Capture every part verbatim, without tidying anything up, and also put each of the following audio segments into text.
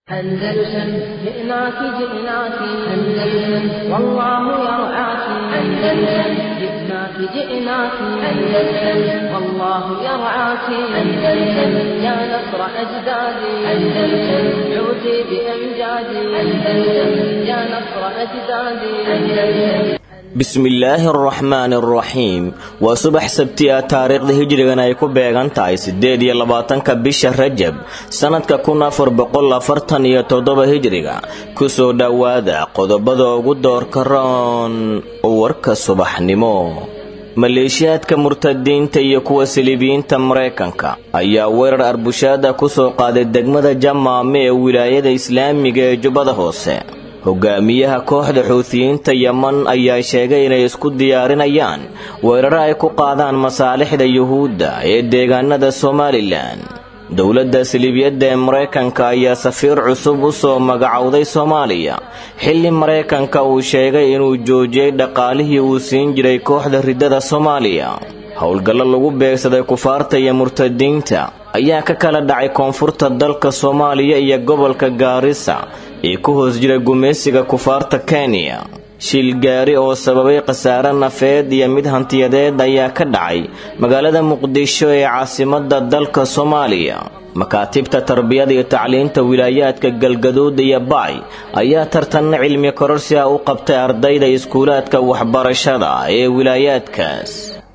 أندلسن جئناك جئناك أندلسن والله يرعاك أندلسن جئناك جئناك أندلسن والله يرعاك أندلسن يا نصر أجدادي أندلسن عودي بأمجادي أندلسن يا نصر أجدادي أندلسن bismillaahi araxmaani araxiim waa subax sabti ah taariikhda hijrigan ay ku beegan tahay sideed iyo labaatanka bisha rajab sanadka kun afar boqol afartan iyo toddoba hijriga kusoo dhowaada qodobada ugu doorka roon warka subaxnimo maleeshiyaadka murtadiinta iyo kuwa silibiyiinta Mareykanka ayaa weerar arbushaada kusoo qaaday degmada Jamaame ee wilaayada Islaamiga ee Jubbada Hoose hogaamiyaha kooxda Xuuthiyiinta Yemen ayaa sheegay inay isku diyaarinayaan weerar ay ku qaadaan masaalixda Yuhuudda ee deegaanada Somaliland. dowladda Silibiyadda ee Mareykanka ayaa safiir cusub u soo magacowday Soomaaliya xilli Mareykanka uu sheegay inuu joojiyay dhaqaalihii uu siin jiray kooxda ridada Soomaaliya. howlgallo lagu beegsaday kufaarta iyo murtadiinta ayaa ka kala dhacay koonfurta dalka Soomaaliya iyo gobolka Gaarisa ee ku hoos jira gumeysiga kufaarta Kenya. shil gaari oo sababay khasaare nafeed iyo mid hantiyadeed ayaa ka dhacay magaalada Muqdisho ee caasimadda dalka Soomaaliya. makaatibta tarbiyada iyo tacliinta wilaayadka Galgaduud iyo Baay ayaa tartan cilmi kororsi ah u qabtay ardayda iskuulaadka waxbarashada ee wilaayadkaas.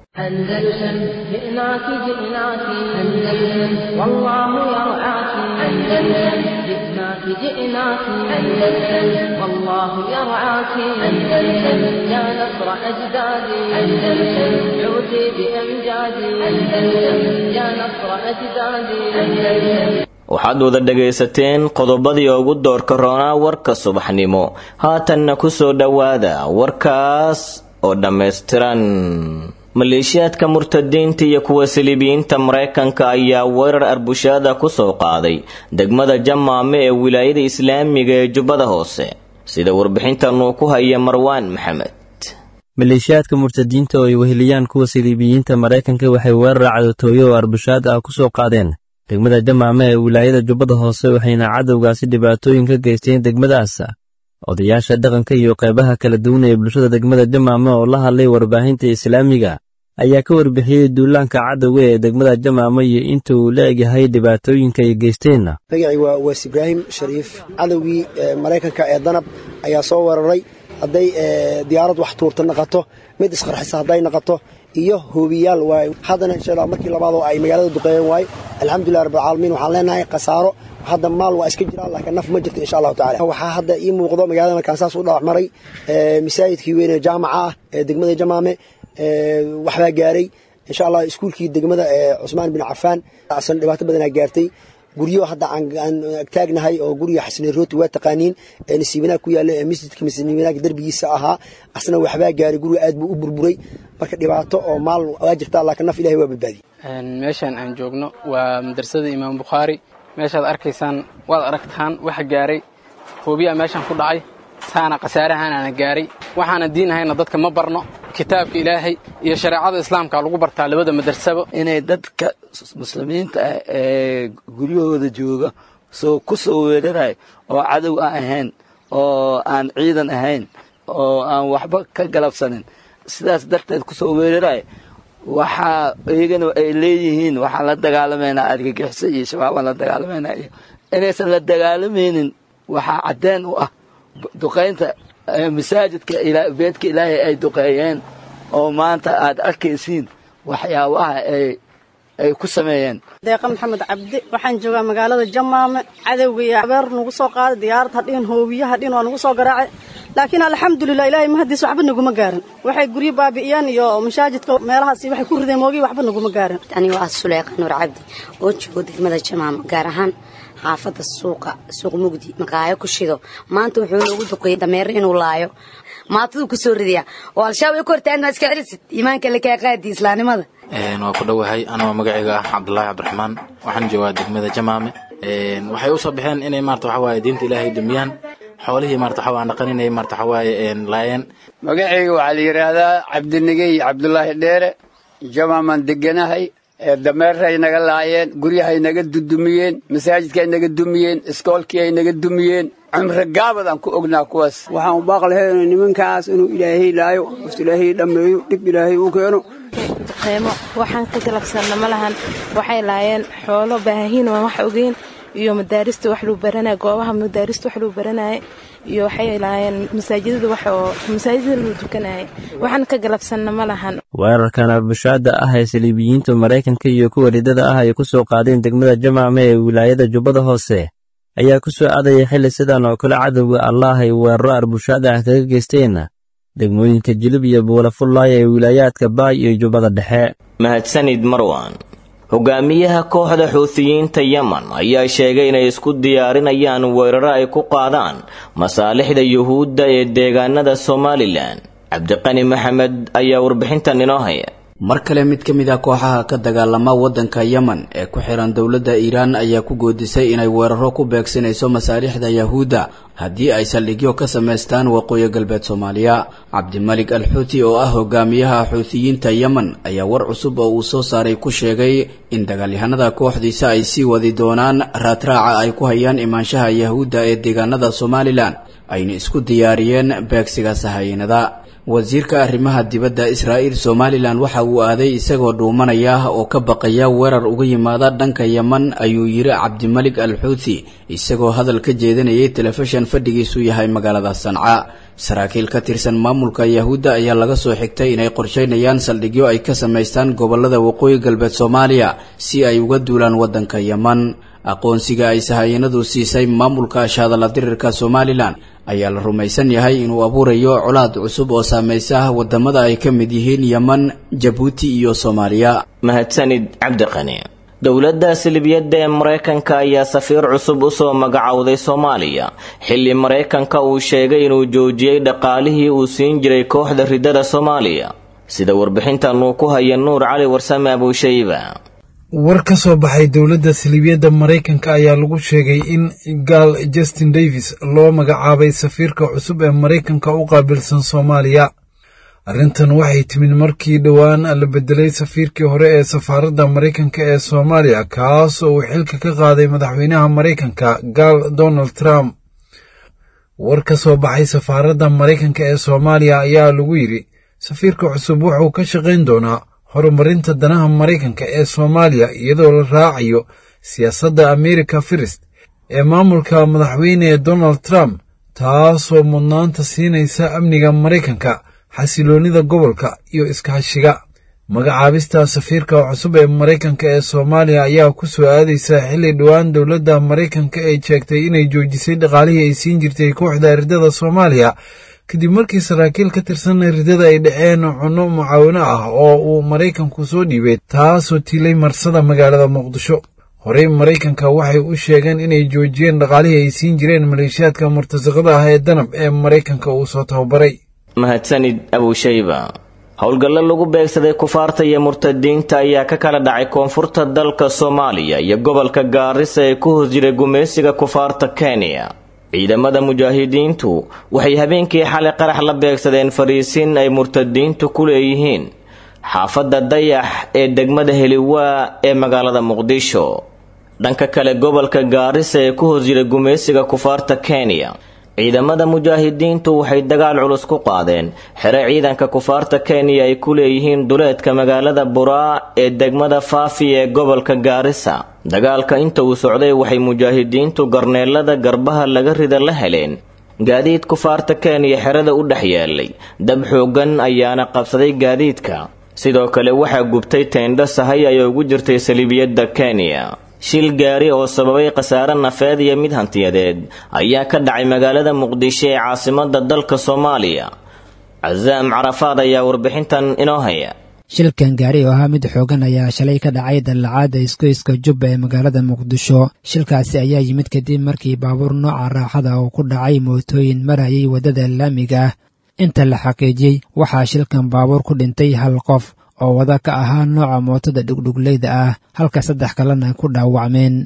أندلسن جئناك جئناك أندلسن والله يرعاك أندلسن جئناك جئناك أندلسن والله يرعاك أندلسن يا نصر أجدادي أندلسن عودي بأمجادي أندلسن يا نصر أجدادي أندلسن waxaad wada dhagaysateen qodobadii ugu doorka roonaa warka subaxnimo haatanna ku soo dhowaada warkaas oo dhammaystiran. maleeshiyaadka murtadiinta iyo kuwa silibiyiinta Mareykanka ayaa weerar arbushaada ku soo qaaday degmada Jamaame ee wilaayada Islaamiga ee Jubbada Hoose sida warbixintan uu ku haya Marwaan Maxamed. maleeshiyaadka murtadiinta oo ay weheliyaan kuwa silibiyiinta Mareykanka waxay weerar cadowtooyo oo arbushaad ah ku soo qaadeen degmada Jamaame ee wilaayada Jubbada Hoose waxayna cadowgaasi dhibaatooyin ka geysteen degmadaas. odayaasha dhaqanka iyo qaybaha kala duwan ee bulshada degmada Jamaame oo la hadlay warbaahinta Islaamiga ayaa ka warbixiyay duulaanka cadawga ee degmada Jamaame iyo inta uu leeyahay dhibaatooyinka ay geysteen. magacii waa Waas Ibraahim Shariif. cadawgii Mareykanka ee danab ayaa soo weeraray haday diyaarad wax tuurta noqoto mid isqarxisa haday noqoto iyo hoobiyaal way hadana insha Allah markii labaad oo ay magaalada duqeeyeen way alxamdulillah rabbil caalamiin waxaan leenahay qasaaro hadda maal waa iska jiraan laakiin naf ma jirto insha Allah taala. waxa hadda ii muuqdo magaalada markaan saas u dhaawac maray masaajidkii weyn ee jaamaca ee degmada Jamaame waxba gaaray insha Allah iskuulkii degmada Usmaan bin Affan asan dhibaato badan gaartay. guriyo hadda aan taagnahay oo guriga Xasan Rooti waa taqaaniin ee nasiibina ku yaala ee masjidka nasiibina darbigiisa ahaa asna waxba gaaray guriga aad buu u burburay marka dhibaato oo maal waa jirta laakiin naf Ilaahay waa badbaadi. een meeshan aan joogno waa madrasada Imaam Bukhari meeshaad arkaysaan waad aragtaan waxa gaaray hoobiya meeshan ku dhacay saana qasaarahan aan gaaray waxaana diinahayna dadka ma barno kitaabka Ilaahay iyo shariicada Islaamka lagu bartaa labada madrasado inay dadka muslimiinta ee guriyahooda jooga soo ku soo weeraray oo cadow ahayn oo aan ciidan ahayn oo aan waxba ka galabsanin sidaas darteed ku soo weeraray waxa iyagana ay leeyihiin waxa la dagaalameynaa argagixisay iyo shabaab la dagaalameynaa inaysan la dagaalamaynin waxa cadeen u ah duqeynta masaajidka ilaa beedka Ilaahay ay duqeeyeen oo maanta aad arkaysiin waxyaabaha ay ay ku sameeyeen. deeqa maxamed cabdi waxaan joogaa magaalada Jamaame cadawga iyo habeer nagu soo qaaday diyaarad hadin hoobiyaha hadin oo nagu soo garaacay laakiin alxamdulillah Ilaahay ma hadis waxba nagu ma gaarin. waxay guri baabi'iyaan iyo masaajidka meelahaas waxay ku rideen moogi waxba nagu ma gaarin. ani waa Suleeqa Nuur Cabdi oo jooga degmada Jamaame gaar ahaan xaafada suuqa suuq mugdi makaayo ku shido maanta wuxuu ugu duqeeyay dameer inuu laayo maanta ku soo ridiya oo al-shabaab ku hortaan iska xirisid iimaanka la ka qaadi islaamnimada. een waa ku dhawahay ana magacayga Cabdullaahi Cabdiraxmaan waxaan joogaa degmada Jamaame. een waxay u soo baxeen inay maarta waxa waaye diinta Ilaahay dumiyaan xoolihii maarta waxa waan dhaqan inay maarta waxa waaye een laayeen. magacayga waxa la yiraahdaa Cabdinigay Cabdullaahi Dheere Jamaame deganahay dameeray naga laayeen guryahay naga dudumiyeen masaajidkay naga dumiyeen iskoolkii ay naga dumiyeen cumri gaabadaan ku ognaa kuwaas waxaan u baaqlahay nimankaas inuu ilaahay laayo wafti ilaahay dhammeeyo dhib ilaahay u keeno qiimo waxaan ka galabsanna ma lahan waxay laayeen xoolo baahiin waan wax ogeyn iyo madaarista wax lagu baranay goobaha madaarista wax lagu baranay iyo waxay laayeen masaajidada wax oo masaajidada lagu dukanay waxaan ka galabsanna ma lahan weerarkan arbushaada ah ee saliibiyiinta Mareykanka iyo kuwa ridada ah ay ku soo qaadeen degmada Jamaame ee wilaayada Jubbada Hoose ayaa ku soo aadaya xilli sidan oo kale cadawga Allah ay weeraro arbushaada ah kaga geysteen degmooyinka Jilib iyo Buulafullaay ee wilaayaadka Baay iyo Jubbada Dhexe. mahadsanid Marwan. hogaamiyaha kooxda Xuuthiyiinta Yemen ayaa sheegay inay isku diyaarinayaan weeraro ay ku qaadaan masaalixda Yuhuudda ee deegaanada Somaliland. Cabdiqani Maxamed ayaa warbixintan inoo haya. mar kale mid ka mid ah kooxaha ka dagaalama wadanka Yemen ee ku xiran dawladda Iiraan ayaa ku goodisay inay weeraro ku beegsanayso masaalixda Yahuuda haddii ay saldhigyo ka sameystaan waqooyi galbeed Soomaaliya. Cabdimalik Al-Xuuthi oo ah hogaamiyaha Xuuthiyiinta Yemen ayaa war cusub oo uu soo saaray ku sheegay in dagaalyahanada kooxdiisa ay sii wadi doonaan raadraaca ay ku hayaan imaanshaha Yahuuda ee deegaanada Somaliland ayna isku diyaariyeen beegsiga sahaynada. wasiirka arrimaha dibadda Israa'iil Somaliland waxa uu aaday isagoo dhuumanaya oo ka baqaya weerar uga yimaada dhanka Yemen ayuu yiri Cabdimalik Al-Xuuthi isagoo hadal ka jeedinayay telefishan fadhigiisu yahay magaalada Sanca. saraakiil ka tirsan maamulka Yahuuda ayaa laga soo xigtay inay qorsheynayaan saldhigyo ay ka sameystaan gobolada waqooyi galbeed Soomaaliya si ay uga duulaan wadanka Yemen. aqoonsiga ay sahayanadu siisay maamulka shaadala dirirka Somaliland ayaa la rumaysan yahay inuu abuurayo colaad cusub oo saameysa wadamada ay ka mid yihiin Yemen, Djibouti iyo Soomaaliya. mahadsanid Cabdiqani. dowladda Silibiyadda ee Mareykanka ayaa safiir cusub u soo magacawday Soomaaliya xilli Mareykanka uu sheegay inuu joojiyay dhaqaalihii uu siin jiray kooxda ridada Soomaaliya sida warbixintan uu ku haya Nuur Cali Warsame Abushayba. war ka soo baxay dawladda Silibiyadda Mareykanka ayaa lagu sheegay in Gal Justin Davis loo magacaabay safiirka cusub ee Mareykanka u qaabilsan Soomaaliya. arrintan waxay timid markii dhawaan la bedelay safiirkii hore ee safaaradda Mareykanka ee Soomaaliya kaas oo uu xilka ka qaaday madaxweynaha Mareykanka Gal Donald Trump. war ka soo baxay safaaradda Mareykanka ee Soomaaliya ayaa lagu yiri safiirka cusub wuxuu ka shaqayn doonaa horumarinta danaha Mareykanka ee Soomaaliya iyadoo la raacayo siyaasadda America First ee maamulka madaxweyne Donald Trump taasoo mudnaanta siinaysa amniga Mareykanka, xasiloonida gobolka iyo iskaashiga. magacaabista safiirka cusub ee Mareykanka ee Soomaaliya ayaa ku soo aadaysa xilli dhawaan dawladda Mareykanka ay sheegtay inay joojisay dhaqaalihii ay siin jirtay kooxda ridada Soomaaliya kadib markii saraakiil ka tirsan ridada ay dhaceen cunno mucaawino ah oo uu Mareykanku soo dhiibay taasoo tilay marsada magaalada Muqdisho. horey Mareykanka waxay u sheegeen inay joojiyeen dhaqaalihii ay siin jireen maleeshiyaadka murtasaqada ah ee danab ee Mareykanka uu soo tababaray. mahadsanid Abushayba. howlgallo lagu beegsaday kufaarta iyo murtadiinta ayaa ka kala dhacay koonfurta dalka Soomaaliya iyo gobolka Gaarisa ee ku hoos jiray gumeysiga kufaarta Kenya. ciidamada mujaahidiintu waxay habeenkii xalay qarax la beegsadeen fariisiin ay murtadiintu ku leeyihiin xaafadda Dayax ee degmada Heliwaa ee magaalada Muqdisho. dhanka kale gobolka Gaarisa ee ku hoos jiray gumeysiga kufaarta Kenya, ciidamada mujaahidiintu waxay dagaal culus ku qaadeen xero ciidanka kufaarta Kenya ay ku leeyihiin duleedka magaalada Buraa ee degmada Faafi ee gobolka Gaarisa. dagaalka inta uu socday waxay mujaahidiintu garneelada garbaha laga rida la heleen gaadiid kufaarta Kenya xerada u dhex yeelay. dab xoogan ayaana qabsaday gaadiidka. sidoo kale waxaa gubtay teendho sahay ay ugu jirtay Silibiyadda Kenya. shil gaari oo sababay khasaare nafeed iyo mid hantiyadeed ayaa ka dhacay magaalada Muqdisho ee caasimadda dalka Soomaaliya. Cazaam Carafaad ayaa warbixintan inoo haya. shilkan gaari oo ahaa mid xoogan ayaa shalay ka dhacay dallacaada iskoyska Jubba ee magaalada Muqdisho. shilkaasi ayaa yimid kadib markii baabuur nooca raaxada oo ku dhacay mootooyin marayay wadada laamiga ah. inta la xaqiijiyey waxaa shilkan baabuur ku dhintay hal qof oo wada ka ahaa nooca mootada dhugdhugleyda ah halka saddex kalena ku dhaawacmeen.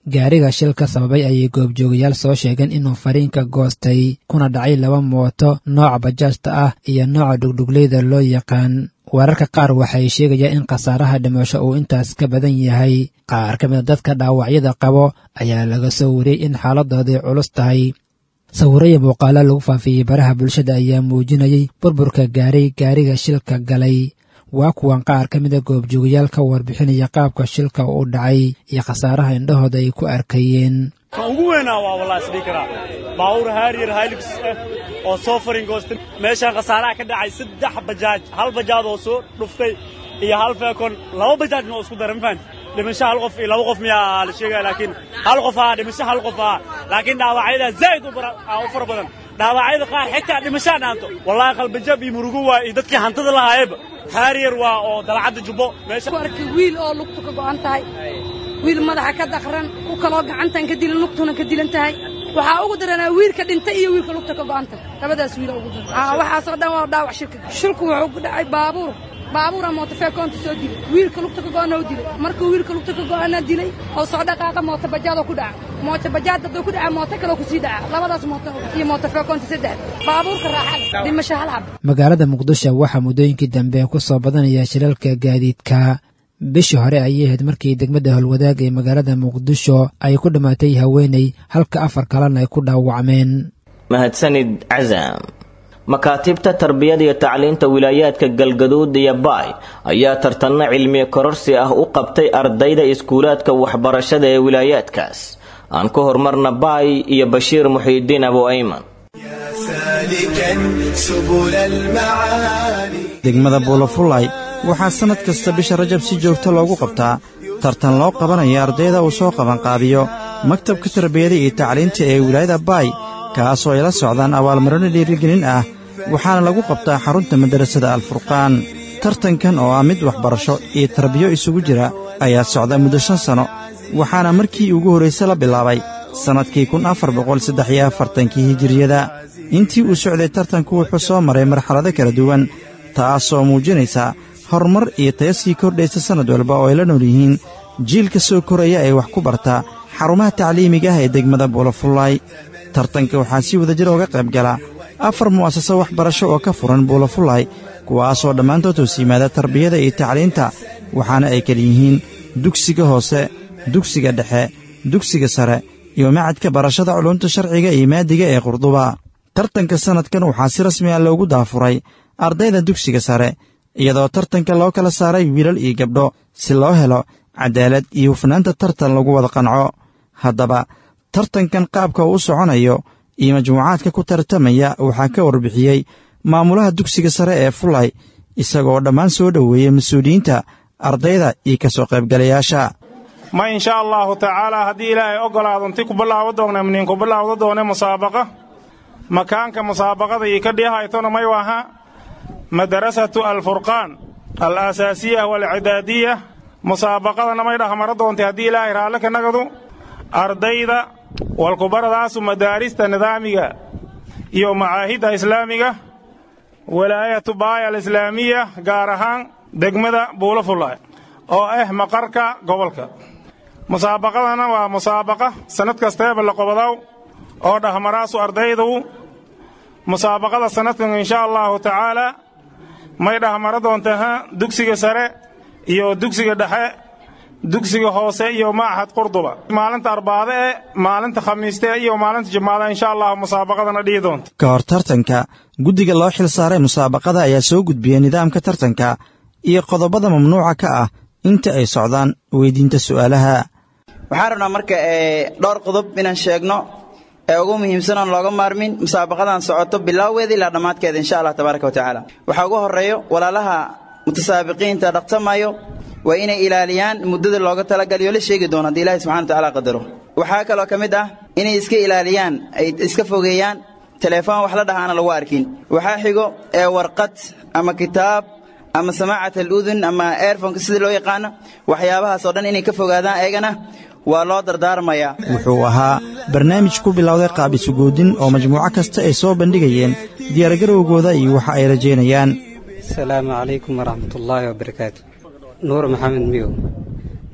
gaariga shilka sababay ayay goobjoogayaal soo sheegeen inuu fariinka goostay kuna dhacay laba mooto nooca bajaajta ah iyo nooca dhugdhugleyda loo yaqaan wararka qaar waxay sheegayaan in khasaaraha dhimasho uu intaas ka badan yahay qaar ka mid a dadka dhaawacyada qabo ayaa laga soo wariyey in xaaladooday culus tahay sawiraya muuqaalo lagu faafiyey baraha bulshada ayaa muujinayay burburka gaaray gaariga shilka galay waa kuwan qaar ka mida goobjoogayaal ka warbixinaya qaabka shilka uu dhacay iyo khasaaraha indhahooda ay ku arkayeen kan ugu weynaa waa walaa isdhihi karaa baabuur haariyar haylix ah oo soo farin goostay meeshaan khasaaraha ka dhacay saddex bajaaj hal bajaaj oo soo dhuftay iyo hal feekon laba bajaajna oo isku daray mafahant dhimasho hal qof iyo laba qof miyaa la sheegaya laakiin hal qof ah dhimasho hal qof ah laakiin dhaawacyada zaid u fara badan dhaawacyada qaar xitaa dhimashaa dhaanto wallaahi qalbajab iyo murugo waa iyo dadkii hantada lahaayeba haariyar waa oo dalcadda jubbo meesha ku arkay wiil oo lugtu ka go'an tahay wiil madaxa ka daqran ku kaloo gacantan ka dilan lugtuna ka dilan tahay waxaa ugu daranaa wiilka dhintay iyo wiilka lugta ka go'an tahay labadaas wiil ugu daran waxaasoo dhan waa dhaawac shilka shilku wuxuu ku dhacay baabuur baabuura mooto feekoonta soo dilay wiilka lugta ka go'ana u dilay markuu wiilka lugta ka go'ana dilay oo soo dhaqaaqa mooto bajaadoo ku dhaca mooto bajaad hadduu ku dhaca mooto kaloo kusii dhaca labadaas mooto iyo mooto feekoonta saddex baabuurka raaxada dhimasho hal hab magaalada muqdisho waxaa muddooyinkii dambe ku soo badanaya shilalka gaadiidka bishii hore ayay ahayd markii degmada howlwadaag ee magaalada muqdisho ay ku dhammaatay haweeney halka afar kalena ay ku dhaawacmeen mahadsanid cazaam makaatibta tarbiyada iyo tacliinta wilaayaadka galgaduud iyo baay ayaa tartanno cilmi kororsi ah u qabtay ardayda iskuulaadka waxbarashada ee wilaayaadkaas aan ku horumarna baay iyo bashiir muxiidiin abu ayman degmada buulafulay waxaa sannad kasta bisha rajab si joogto loogu qabtaa tartan loo qabanaya ardayda uu soo qabanqaabiyo maktabka tarbiyada iyo tacliinta ee wilaayada baay kaasoo ay la socdaan abaalmarino dhiirigelin ah waxaana lagu qabtaa xarunta madarasada alfurqaan tartankan oo ah mid waxbarasho iyo tarbiyo isugu jira ayaa socda muddo shan sanno waxaana markii ugu horrayse la bilaabay sannadkii kun afar boqol saddex iyo afartankii hijiriyada intii uu socday tartanku wuxuu soo maray marxalado kala duwan taasoo muujinaysa horumar iyo taya sii kordhaysa sannad walba oo ay la nool yihiin jiilka soo koraya ee wax ku barta xarumaha tacliimiga ah ee degmada buulafullaay tartanka waxaa si wadajir ooga qayb gala afar mu'asaso waxbarasho oo ka furan buulafullaay kuwaasoo dhammaantood hoos yimaada tarbiyada iyo tacliinta waxaana ay kala yihiin dugsiga hoose dugsiga dhexe dugsiga sare iyo macadka barashada culumta sharciga iyo maadiga ee qurduba tartanka sannadkan waxaa si rasmi ah loogu daafuray ardayda dugsiga sare iyadoo tartanka loo kala saaray wiilal iyo gabdho si loo helo cadaalad iyo hufnaanta tartan lagu wada qanco haddaba tartankan qaabka uu u soconayo iyo majmuucaadka ku tartamaya waxaa ka warbixiyey maamulaha dugsiga sare ee fulay isagoo dhammaan soo dhoweeyey mas-uuliyiinta ardayda iyo ka soo qaybgalayaasha ma insha allahu tacaalaa haddii ilaahay oggolaado inti ku bilaabo doona miniin ku bilaawdo doone musaabaqa makaanka musaabaqada iyo ka dhihaytona may waha madarasatu alfurqaan al aasaasiya waalcidaadiya musaabaqadana may dhahmaro doontay haddii ilaahay raalle ka nagadu ardayda walkubaradaasu madaarista nidaamiga iyo macaahidda islaamiga walaayatu baaya alislaamiya gaar ahaan degmada buulafullaay oo ah maqarka gobolka musaabaqadana waa musaabaqa sannad kasteeba la qobodaw oo dhahmaraasu ardaydu musaabaqada sannadkan insha allahu tacaalaa may dhahmaro doontaha dugsiga sare iyo dugsiga dhexe dugsiga hoose iyo machad qurduba maalinta arbaade ee maalinta khamiiste iyo maalinta jimaada insha allahu musaabaqadana dhihi doonta ka hor tartanka guddiga loo xil saaray musaabaqada ayaa soo gudbiyey nidaamka tartanka iyo qodobada mamnuuca ka ah inta ay socdaan weydiinta su'aalaha waxaan rabnaa marka dhowr qodob inaan sheegno ee ugu muhiimsan oon looga maarmin musaabaqadan socoto bilaaweeda ilaa dhammaadkeeda insha allah tabaaraka wa tacaala waxaa ugu horreeyo walaalaha mutasaabiqiinta dhaqtamayo waa inay ilaaliyaan muddada looga talagaliyo la sheegi doono haddii ilaahay subxana wa tacaala qadaro waxaa kaloo ka mid ah inay iska ilaaliyaan ay iska fogeeyaan teleefon wax la dhaha aana lagu arkin waxaa xigo ee warqad ama kitaab ama samaacat aludun ama airfonka sida loo yaqaano waxyaabahaas oo dhan inay ka fogaadaan eegana waa loo dardaarmayaa wuxuu ahaa barnaamij ku bilowday qaabisugoodin oo majmuuco kasta ay soo bandhigayeen diyaargarowgooda iyo waxa ay rajaynayaan asalaamu calaykum waraxmatullaahi wabarakaatu nuur maxamed miyow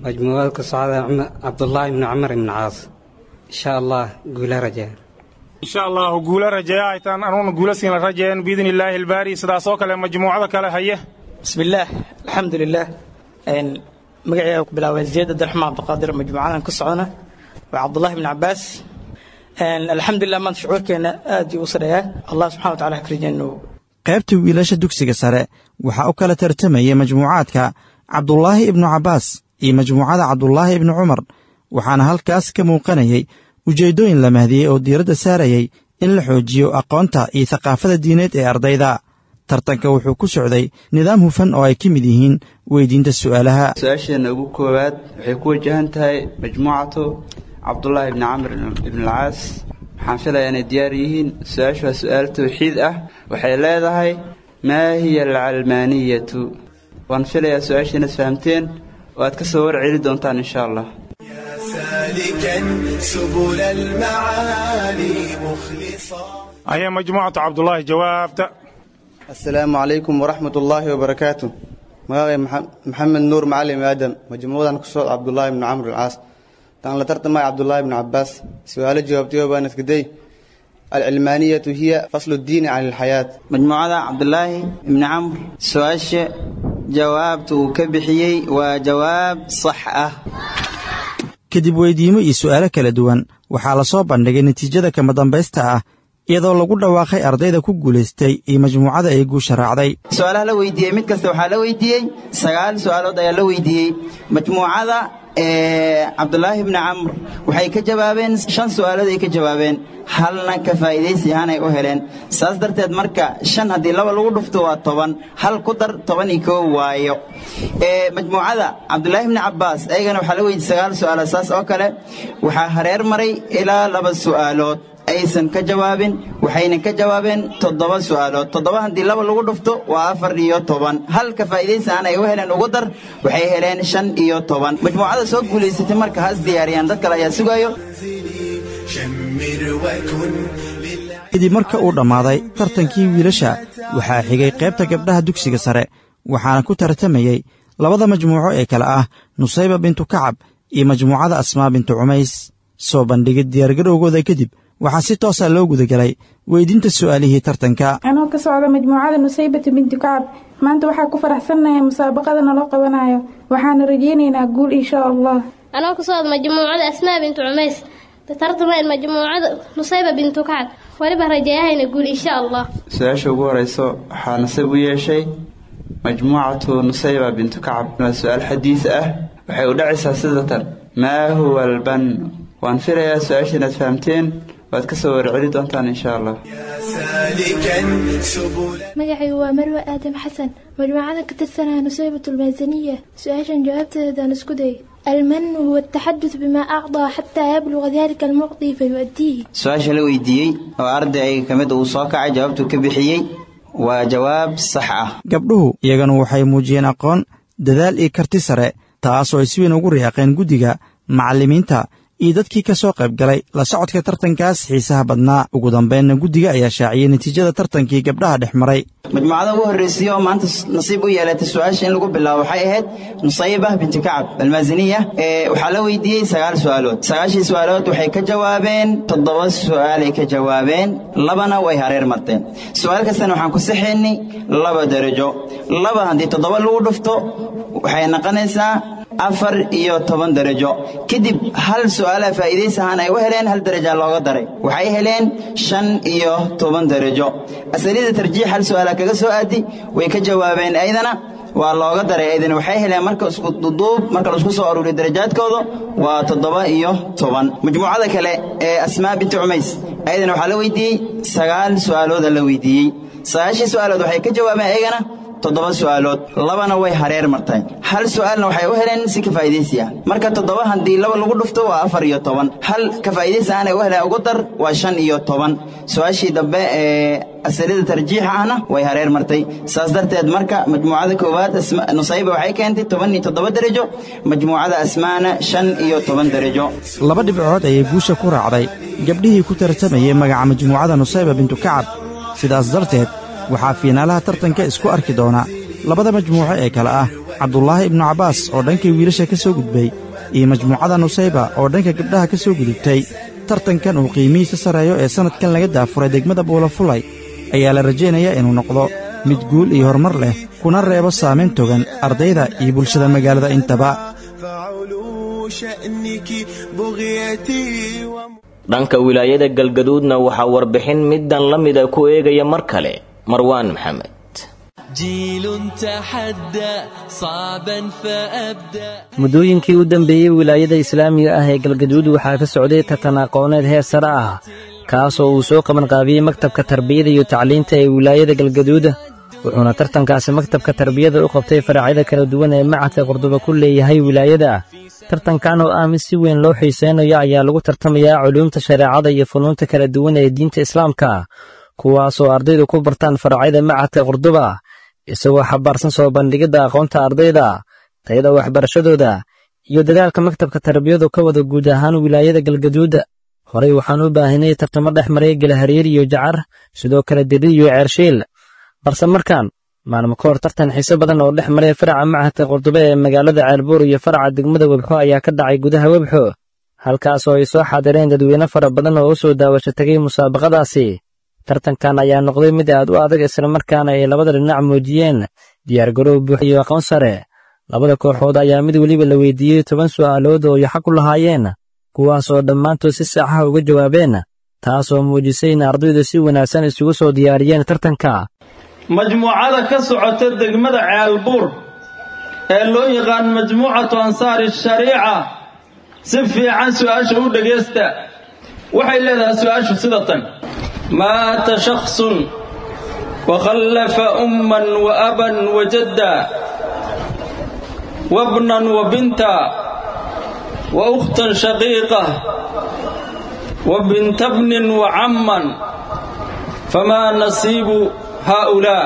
مجموعة كصعد عبد الله بن عمر بن العاص إن شاء الله قول رجاء إن شاء الله قول رجاء أيتان أنا قول سين رجاء بإذن الله الباري سدا صوك لمجموعة كلا هي بسم الله الحمد لله إن مقعي بلا وزيد عبد الرحمن عبد القادر مجموعة كصعدنا وعبد الله بن عباس إن الحمد لله ما شعور كنا آدي وصريا الله سبحانه وتعالى كرجنه qaybta wiilasha dugsiga sare waxaa u kala tartamaya majmuucaadka cabdulaahi ibnu cabbaas iyo majmuucada cabdulaahi ibnu cumar waxaana halkaas ka muuqanayay ujeeddooyin la mahdiyey oo diiradda saarayay in la xoojiyo aqoonta iyo thaqaafada diineed ee ardayda tartanka wuxuu ku socday nidaam hufan oo ay ka mid yihiin weydiinta su'aalaha su-aasheenna ugu koowaad waxay ku wajahan tahay majmuucatu cabdulaahi ibni camr ibn alcaas waxaan filayaa inay diyaar yihiin su-aashu waa su-aal tawxiid ah waxay leedahay maa hiya alcalmaaniyatu waan filayaa su-aashiina isfahamteen oo aad ka soo warceli doontaan insha allah أي مجموعة عبد الله جوابت السلام عليكم ورحمة الله وبركاته مغاغي محمد نور معلم آدم مجموعة كسود عبد الله بن عمرو العاص تان لترت معي عبد الله بن عباس سؤال جوابته بانت كدي العلمانية هي فصل الدين عن الحياة مجموعة عبد الله بن عمرو سؤال جوابته كبحيي وجواب صحة kadib weydiimo iyo su'aalo kala duwan waxaa la soo bandhigay natiijada kama dambaysta ah iyadoo lagu dhawaaqay ardayda ku guulaystay iyo majmuucada ay guusha raacday su'aalaha la weydiiyey mid kasta waxaa la weydiiyey sagaal su'aalood ayaa la weydiiyey majmuucada cabdulaahi ibni camr waxay ka jawaabeen shan su'aalood ay ka jawaabeen halna ka faa'iidaysi ahaan ay u heleen saas darteed marka shan haddii laba lagu dhufto waa toban hal ku dar toban iyo koow waayo majmuucada cabdulaahi ibni cabbaas ayagana waxaa la weydiiyey sagaal su'aalood saas oo kale waxaa hareer maray ilaa laba su'aalood aysan ka jawaabin waxayna ka jawaabeen toddoba su'aalood toddoba haddii laba lagu dhufto waa afar iyo toban hal ka faa'iidaysi ahaan ay u heleen ugu dar waxay heleen shan iyo toban majmuucada soo guulaysatay marka has diyaariyaan dad kale ayaa sugayo kadib marka uu dhammaaday tartankii wiilasha waxaa xigay qaybta gabdhaha dugsiga sare waxaana ku tartamayey labada majmuuco ee kale ah nusayba bintu kacab iyo majmuucada asmaa bintu cumays soo bandhigid diyaargarowgooda kadib waxaa si toosa loo gudagelay weydiinta su'aalihii tartanka anoo ka socda majmuucada nusaybata bintu kacab maanta waxaa ku faraxsannahay musaabaqada naloo qabanayo waxaana rajaynaynaa guul insha allah anoo ka socda majmuucada asmaa bintu cumays tartamayeen majmuucada nusayba bintu kacab waliba rajayahayna guul insha allah su-aasha ugu horeyso waxaa nasiib u yeeshay majmuucatu nusayba bintu kacab waa su-aal xadiis ah waxay u dhacaysaa sida tan maa huwa alban waan filayaa su-aasha inaad fahamteen waad ka soo warceli doontaan insha allah magacaygu waa marwe aadam xasan majmuucada ka tirsanaa nusaybatu almaasaniya su-aashan jawaabteedaan isku day المن هو التحدث بما أعطى حتى يبلغ ذلك المعطي فيؤديه سؤال شلو يديي oo arday kamid uu soo kacay jawaabtu ka bixiyay waa jawaab sax ah gabdhuhu iyagana waxay muujiyeen aqoon dadaal iyo karti sare taas oo si weyn ugu riyaaqeen guddiga macallimiinta iyo dadkii ka soo qayb galay la socodka tartankaas xiisaha badnaa ugu dambeynna guddiga ayaa shaaciyey natiijada tartankii gabdhaha dhex maray majmuucada ugu horreysay oo maanta nasiib u yeelatay su-aasha in lagu bilaabo waxay ahayd nusayba binti kacab almaasiniya waxaa la weydiiyey sagaal su'aalood sagaashii su'aalood waxay ka jawaabeen toddoba su'aalay ka jawaabeen labana way hareer marteen su'aal kastana waxaan ku saxaynay laba darajo laba haddii toddoba lagu dhufto waxay noqonaysaa afar iyo toban darajo kadib hal su'aalaha faa'iidaysi ahaan ay u heleen hal daraja looga daray waxay heleen shan iyo toban darajo asalida tarjiix hal su'aalaha kaga soo aadi way ka jawaabeen aydana waa looga daray aydana waxay heleen marka isku duduub marka la isku soo ururiyo darajaadkooda waa toddoba iyo toban majmuucada kale ee asmaa binti cumays aydana waxaa la weydiiyey sagaal su'aalood la weydiiyey sagaashii su'aalood waxay ka jawaabeen aygana toddoba su'aalood labana way hareer martay hal su'aalna waxay u heleen si ka faa'iidaysi ah marka toddoba haddii laba lagu dhufto waa afar iyo toban hal ka faa'iidaysi ahna ay u heleen ugu dar waa shan iyo toban su'aashii dambe ee asalida tarjiixa ahna way hareer martay saas darteed marka majmuucada koowaad nusayba waxay keentay toban iyo toddoba darajo majmuucada asmaana shan iyo toban darajo laba dhibcood ayay guusha ku raacday gabdhihii ku tartamayay magaca majmuucada nusayba bintu kacab sidaas darteed waxaa fiinaalaha tartanka isku arki doona labada majmuuco ee kale ah cabdulaahi ibnu cabbaas oo dhankii wiilasha ka soo gudbay iyo majmuucada nusayba oo dhanka gabdhaha ka soo gudubtay tartankan uu qiimihiisa sarreeyo ee sannadkan laga daafuray degmada buulafulay ayaa la rajaynayaa inuu noqdo mid guul iyo horumar leh kuna reebo saamayn togan ardayda iyo bulshada magaalada intaba. dhanka wilaayada galgaduudna waxaa warbixin middan la mida ku eegaya mar kale marwaan maxamed. muddooyinkii u dambeeyey wilaayada islaamiga ah ee galgaduud waxaa ka socday tartan aqooneed heer sare ah kaasoo uu soo qabanqaabiyey maktabka tarbiyada iyo tacliinta ee wilaayada galgaduud wuxuuna tartankaasi maktabka tarbiyada u qabtay faracyada kala duwan ee macadka qurduba ku leeyahay wilaayada. tartankan oo ah mid si weyn loo xiiseynayo ayaa lagu tartamayaa culuumta shareecada iyo funuunta kala duwan ee diinta islaamka kuwaasoo ardaydu ku bartaan faracyada macadka qurduba isagoo xabaarsan soo bandhigidda aqoonta ardayda tayada waxbarashadooda iyo dadaalka maktabka tarbiyadu ka wada guud ahaan wilaayada galgaduud. horey waxaan u baahinay tartamo dhex maray galahariir iyo jacar sidoo kale diri iyo ceershiil balse markaan maalmo ka hor tartan xiise badan oo dhex maray faraca macadka qurduba ee magaalada ceelbuur iyo faraca degmada webxo ayaa ka dhacay gudaha webxo halkaasoo ay soo xaadireen dadweyne fara badan oo u soo daawasho tegay musaabaqadaasi. tartankan ayaa noqday mid aad u adag islamarkaana ay labada dhinac muujiyeen diyaargarow buux iyo aqoon sare. labada kooxood ayaa mid weliba la weydiiyey toban su'aalood oo ay xaq u lahaayeen kuwaasoo dhammaantood si sax ah uga jawaabeen taasoo muujisay in ardaydu si wanaagsan isugu soo diyaariyeen tartanka. majmuucada ka socota degmada ceelbuur ee loo yaqaan majmuucatu ansaari shariica si fiican su'aasha u dhegaysta waxay leedahay su'aashu sida tan: maata shakhsun wakhallafa umman wa aban wa jadda wabnan wa binta wa ukhtan shaqiiqa wa binta bnin wa camman famaa nasiibu هؤلاء.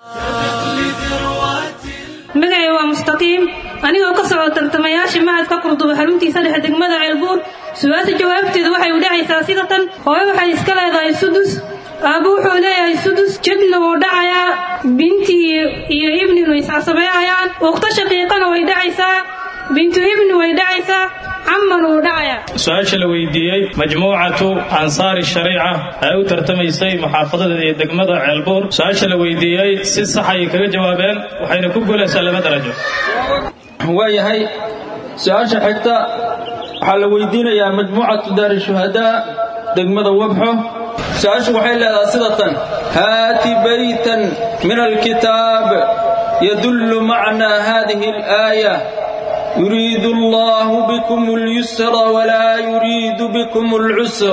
magacay waa mustaqiim anigoo ka socda tartamayaasha macadka qurduba xaruntiisa dhexe degmada ceelbuur. su-aasha jawaabteedu waxay u dhacaysaa sida tan: hooyo waxay iska leedahay sudus, aabbo wuxuu leeyahay sudus, jadna wuu dhacayaa, binti iyo ibnin way iscasabeeyayaan, ukhto shaqiiqana way dhacaysaa, bintu ibni way dhacaysaa, camman wuu dhacayaa. su-aasha la weydiiyey majmuucatu ansaari shariica ay u tartamaysay muxaafadada iyo degmada ceelbuur. su-aasha la weydiiyey si sax ay kaga jawaabeen waxayna ku guulaysaa laba darajo. waayahay su-aasha xigta waxaa la weydiinayaa majmuucatu daari shuhadaa degmada webxo. su-aashu waxay leedahay sida tan: haati baytan min alkitaab yadullu macnaa haadihi alaaya يريد الله بكم اليسر ولا يريد بكم العسر.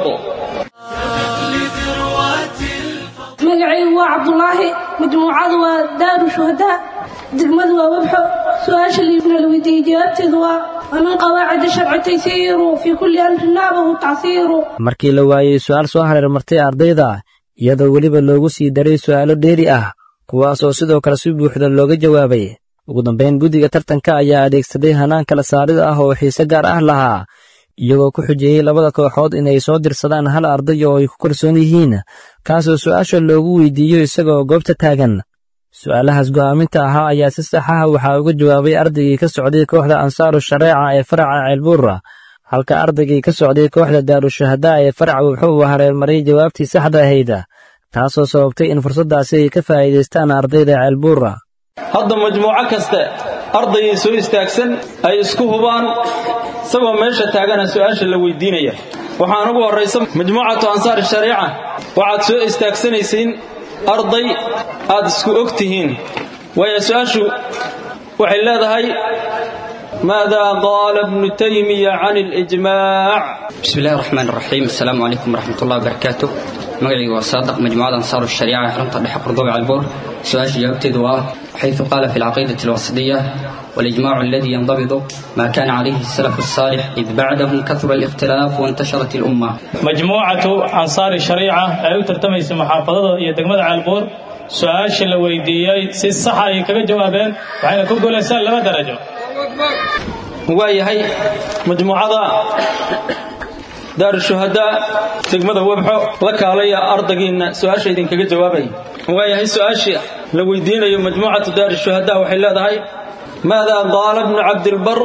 magacay waa cabdulaahi majmuucadu waa daaru shuhadaa degmadu waa webxo. su-aasha liibna la weydiiyey jawaabteedu waa ومن قواعد الشرع تيسير في كل أمر نابه تعسير. markii la waayey su'aal soo hareer martay ardayda iyadoo weliba loogu sii daray su'aalo dheeri ah kuwaas oo sidoo kale si buuxda looga jawaabay. ugu dambayn guddiga tartanka ayaa adeegsaday hanaan kala saarid ah oo xiise gaar ah lahaa iyagoo ku xujeeyey labada kooxood inay soo dirsadaan hal arday oo ay ku kalsoon yihiin kaasoo su'aasha loogu weydiiyo isagoo goobta taagan. su'aalahaas go'aaminta ahaa ayaa si sax ah waxaa uga jawaabay ardaygii ka socday kooxda ansaaru shareeca ee faraca ceelbuur halka ardaygii ka socday kooxda daarushahadaa ee faraca wuxuu hareermaray jawaabtii saxda ahayd taasoo sababtay in fursaddaasi ay ka faa'iidaystaan ardayda ceelbuur. hadda majmuuco kaste ardayay soo istaagsan ay isku hubaan isagoo meesha taagana su'aasha la weydiinaya. waxaan ugu horraysa majmuucatu ansaar shariica waxaad soo istaagsanaysiin arday aad isku og tihiin waayo su'aashu waxay leedahay ماذا قال ابن تيمية عن الإجماع؟ بسم الله الرحمن الرحيم. السلام عليكم ورحمة الله وبركاته. مغري وصادق مجموعة أنصار الشريعة حرمت لحق رضوع البور. سؤال جاوبت دواء حيث قال في العقيدة الوسطية والإجماع الذي ينضبط ما كان عليه السلف الصالح إذ بعدهم كثر الاختلاف وانتشرت الأمة. مجموعة أنصار الشريعة أيو ترتميس محافظة يدقمد على البور. سؤال شلويدية سي الصحة يكبر جوابين وحين كل سنة لما درجة. waayahay majmuucada daaru shuhadaa degmada webxo la kaalaya ardaygiina su'aasha idinkaga jawaabay. waayahay su'aasha la weydiinayo majmuucatu daaru shuhadaa waxay leedahay ماذا قال ابن عبد البر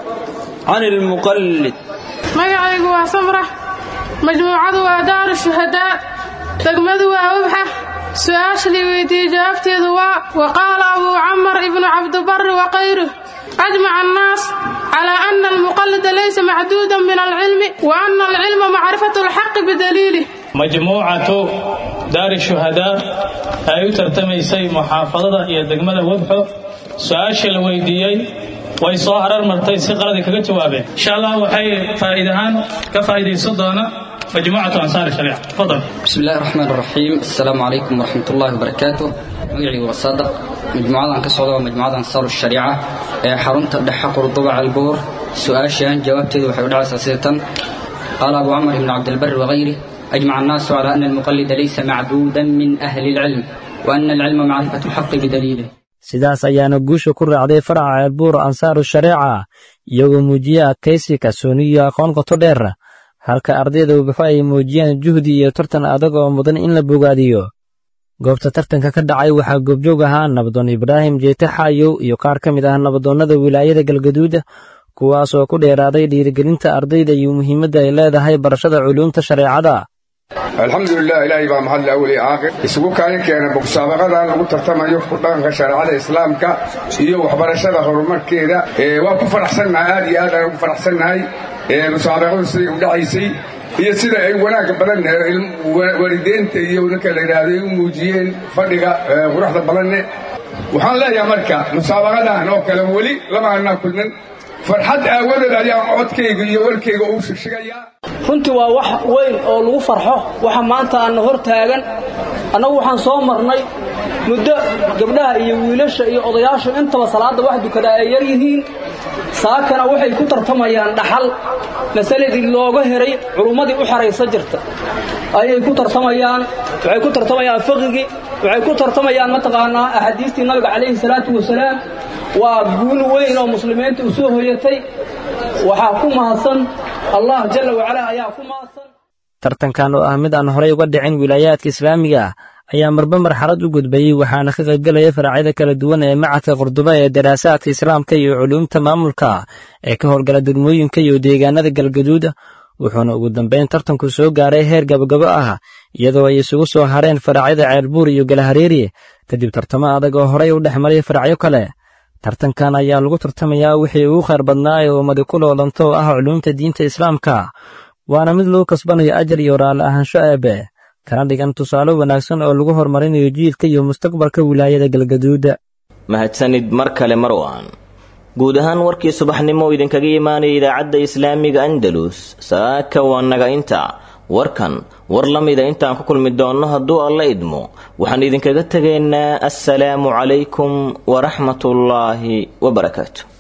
عن المقلد؟ magacaygu waa samra majmuucadu waa daaru shuhadaa degmadu waa ubxa su-aasha la weydiiyey jawaabteedu waa waqaala abuu camar ibnu cabdibarri wakayruh ajmaca annaas calaa ana almuqallida laysa macduudan min alcilmi wa ana alcilma macrifatu alxaqi bidaliilih majmuucatu daari shuhadaa ay u tartamaysay muxaafadada iyo degmada wabxo su-aasha la weydiiyey way soo harar martay si qalad kaga jawaabeen insha Allah waxay faa'iidahan ka faa'iideysan doona majmuucatu ansaar shariica fadlan bismillaahir rahmaanir rahiim assalaamu alaykum warahmatullaahi wabarakaatuh magacaygu waa saadaq majmuucadan ka socda waa majmuucada ansaar shariica ee xarunta dhexe qurduba albuur su'aashan jawaabteedu waxay u dhacaysaa sidatan qala abu amr ibn abd albar wa ghayrihi ajma'a an-nas ala anna al-muqallid laysa ma'duudan min ahli al-ilm wa anna al-ilma ma'rifatu al-haqqi bidaliilihi sidaas ayaana guusha ku raacday faraca ceelbuur ansaaru shareeca iyagoo muujiya adkaysi kalsooni iyo aqoon qoto dheer halka ardayda wabixo ay muujiyaan juhdi iyo tartan adag oo mudan in la bogaadiyo goobta tartanka ka dhacay waxaa goobjoog ahaa nabadoon ibraahim jeete xaayow iyo qaar ka mid ah nabadoonnada wilaayada galgaduud kuwaas oo ku dheeraaday dhiirigelinta ardayda iyo muhiimadda ay leedahay barashada culuumta shareecada alxamdulilah ilaahay baa mahad awli aakhir isugu kaalin keena musaabaqadan lagu tartamayo ku dhaqanka shareecada islaamka iyo waxbarashada horumarkeeda ee waa ku faraxsanahay aad iyo aad aan ugu faraxsanahay ee musaabaqadu sidii u dhacaysay iyo sida ay wanaag badan warideenta iyo dadka la yiraahdo u muujiyeen fadhiga quruxda badan waxaan leeyahay marka musaabaqadan oo kale wali lama ana kulmin farxad aawadeed ayaan codkayga iyo warkayga u shaqeeyaa runtii waa wax weyn oo lagu farxo waxa maanta aan hor taagan annagu waxaan soo marnay muddo gabdhaha iyo wiilasha iyo odayaashu intaba salaada wax dukada ay yar yihiin saakana waxay ku tartamayaan dhaxal masaladii looga heray culumadii u xareysan jirta ayay ku tartamayaan waxay ku tartamayaan fiqhigi waxay ku tartamayaan mataqaanaa axaadiistii nabiga calayhi salaatu wasalaam waa guul weyn oo muslimiinta u soo hoyatay waxaa ku mahadsan allah jalla wacala ayaa ku mahadsan tartankan oo ah mid aan horey uga dhicin wilaayaadka islaamiga ayaa marba marxalad u gudbayey waxaana ka qaybgalaya faracyada kala duwan ee macadka qurduba ee daraasaadka islaamka iyo culuumta maamulka ee ka howlgala degmooyinka iyo deegaanada galgaduud wuxuuna ugu dambeyn tartanku soo gaaray heer gabagabo ah iyadoo ay isugu soo hareen faracyada ceelbuur iyo galahareeri kadib tartamo adag oo horey u dhex maray faracyo kale tartankan ayaa lagu tartamayaa wixii ugu khayr badnaa ee ummadi ku loolanto oo ah culuumta diinta islaamka waana mid lagu kasbanayo ajar iyo raalli ahaansho eebe kana dhigan tusaale wanaagsan oo lagu horumarinayo jiilka iyo mustaqbalka wilaayada galgaduud mahadsanid mar kale marwan guud ahaan warkii subaxnimo idinkaga imaanaya idaacadda islaamiga andalus saaka waa naga inta warkan war la mida intaan ku kulmi doonno hadduu alla idmo waxaan idinkaga tegaynaa assalaamu calaykum waraxmatullaahi wabarakaatu